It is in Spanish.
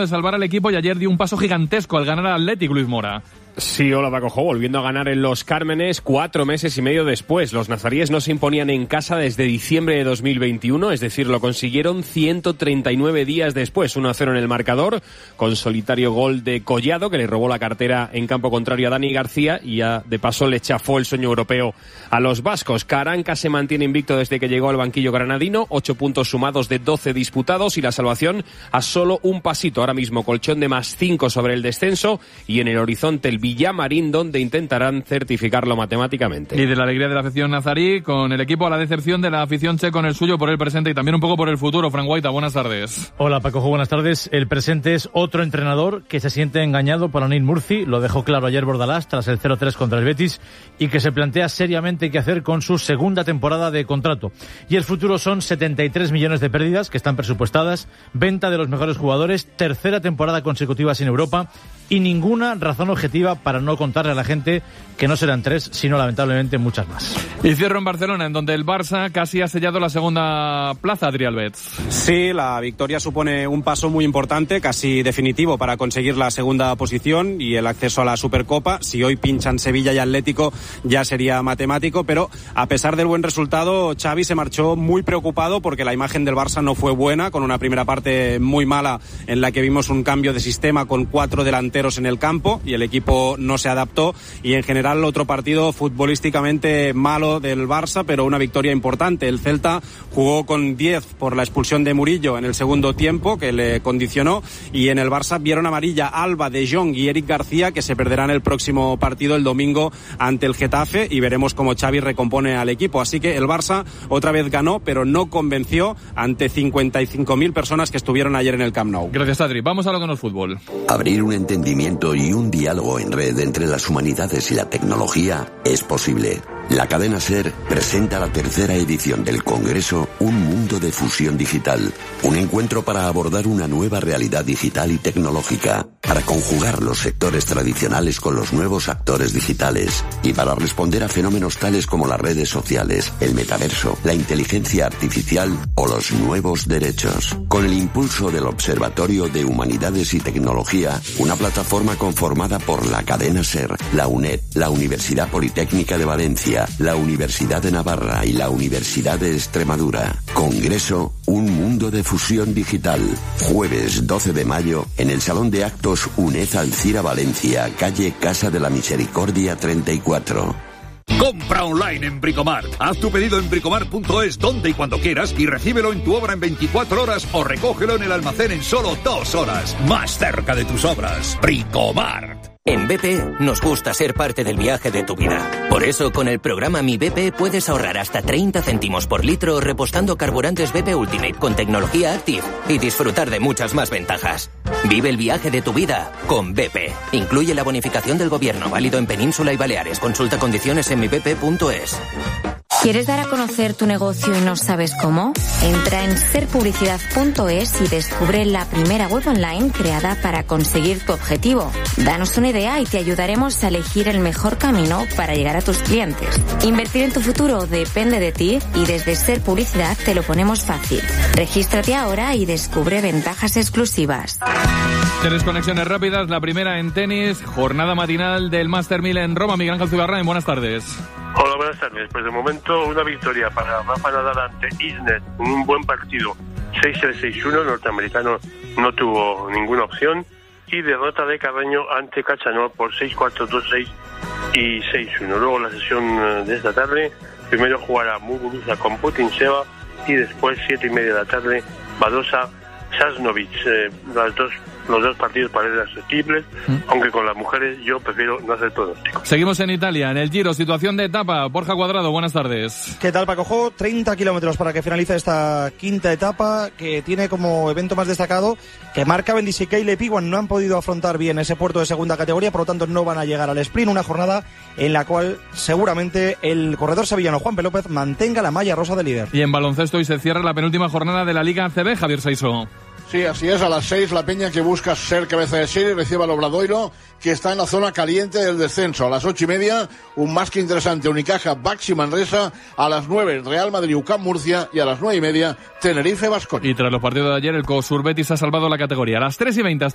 de salvar al equipo y ayer dio un paso gigantesco al ganar al Athletic, Luis Mora. Sí, hola Paco, volviendo a ganar en Los Cármenes 4 meses y medio después. Los nazaríes no se imponían en casa desde diciembre de 2021, es decir, lo consiguieron 139 días después, 1-0 en el marcador, con solitario gol de Collado, que le robó la cartera en campo contrario a Dani García y ya de paso le chafó el sueño europeo a los vascos. Caranca se mantiene invicto desde que llegó al banquillo granadino, 8 puntos sumados de 12 disputados y la salvación a solo un pasito. Ahora mismo colchón de +5 sobre el descenso y en el horizonte el Villamarín, donde intentarán certificarlo matemáticamente. Y de la alegría de la afición nazarí con el equipo a la decepción de la afición che con el suyo por el presente y también un poco por el futuro. Fran Guaita, buenas tardes. Hola Paco, buenas tardes. El presente es otro entrenador que se siente engañado por Anil Murci, lo dejó claro ayer Bordalás tras el 0-3 contra el Betis y que se plantea seriamente qué hacer con su segunda temporada de contrato. Y el futuro son 73 millones de pérdidas que están presupuestadas, venta de los mejores jugadores, tercera temporada consecutiva sin Europa y ninguna razón objetiva para no contarle a la gente que no serán 3, sino lamentablemente muchas más. Y cierro en Barcelona, en donde el Barça casi ha sellado la segunda plaza, Adrià Albets. Sí, la victoria supone un paso muy importante, casi definitivo para conseguir la segunda posición y el acceso a la Supercopa. Si hoy pinchan Sevilla y Atlético ya sería matemático, pero a pesar del buen resultado, Xavi se marchó muy preocupado porque la imagen del Barça no fue buena, con una primera parte muy mala en la que vimos un cambio de sistema con 4 delanteros en el campo y el equipo no se adaptó y en general otro partido futbolísticamente malo del Barça, pero una victoria importante. El Celta jugó con 10 por la expulsión de Murillo en el segundo tiempo, que le condicionó, y en el Barça vieron amarilla Alba, De Jong y Eric García, que se perderán el próximo partido el domingo ante el Getafe, y veremos cómo Xavi recompone al equipo. Así que el Barça otra vez ganó, pero no convenció ante 55.000 personas que estuvieron ayer en el Camp Nou. Gracias, Adri. Vamos a lo que no es fútbol. Abrir un entendimiento y un diálogo en red entre las humanidades y la tecnología es posible. La cadena SER presenta la tercera edición del Congreso Un Mundo de Fusión Digital, un encuentro para abordar una nueva realidad digital y tecnológica, para conjugar los sectores tradicionales con los nuevos actores digitales y para responder a fenómenos tales como las redes sociales, el metaverso, la inteligencia artificial o los nuevos derechos. Con el impulso del Observatorio de Humanidades y Tecnología, una plataforma conformada por la cadena SER, la UNED, la Universidad Politécnica de Valencia, la Universidad de Navarra y la Universidad de Extremadura. Congreso Un Mundo de Fusión Digital. Jueves 12 de mayo en el Salón de Actos UNED Alcira Valencia, calle Casa de la Misericordia 34. Compra online en Bricomart. Haz tu pedido en bricomart.es donde y cuando quieras y recíbelo en tu obra en 24 horas o recógelo en el almacén en solo 2 horas. Más cerca de tus obras. Bricomart. En BP nos gusta ser parte del viaje de tu vida. Por eso, con el programa Mi BP puedes ahorrar hasta 30 céntimos por litro repostando carburantes BP Ultimate con tecnología Active y disfrutar de muchas más ventajas. Vive el viaje de tu vida con BP. Incluye la bonificación del gobierno, válido en Península y Baleares. Consulta condiciones en mibp.es. ¿Quieres dar a conocer tu negocio y no sabes cómo? Entra en serpublicidad.es y descubre la primera web online creada para conseguir tu objetivo. Danos una idea y te ayudaremos a elegir el mejor camino para llegar a tus clientes. Invertir en tu futuro depende de ti y desde Ser Publicidad te lo ponemos fácil. Regístrate ahora y descubre ventajas exclusivas. 3 conexiones rápidas, la primera en tenis, jornada matinal del Master 1000 en Roma. Miguel Ángel Zugarrain, buenas tardes. Hola, buenas tardes. Pues de momento una victoria para Rafa Nadal ante Isner en un buen partido. 6-3, 6-1, el norteamericano no tuvo ninguna opción. Y derrota de Carreño ante Cachanov por 6-4, 2-6 y 6-1. Luego la sesión de esta tarde, primero jugará Muguruza con Putintseva y después 7:30 de la tarde Badosa Sasnovic. Los dos partidos parecen asequibles, aunque con las mujeres yo prefiero no hacer pronóstico. Seguimos en Italia, en el Giro, situación de etapa. Borja Cuadrado, buenas tardes. ¿Qué tal, Paco? 30 kilómetros para que finalice esta quinta etapa, que tiene como evento más destacado que Mark Cavendish y Caleb Ewan no han podido afrontar bien ese puerto de segunda categoría, por lo tanto no van a llegar al sprint, una jornada en la cual seguramente el corredor sevillano Juanpe López mantenga la malla rosa de líder. Y en baloncesto hoy se cierra la penúltima jornada de la Liga ACB, Javier Saiso. Sí, así es, a las 6 la Peña que busca ser cabeza de serie recibe al Obradoiro, que está en la zona caliente del descenso. A las 8:30, un más que interesante Unicaja Baxi Manresa, a las 9 Real Madrid UCAM Murcia y a las 9:30 Tenerife Baskonia. Y tras los partidos de ayer el COSUR Betis ha salvado la categoría. A las 3:20 hasta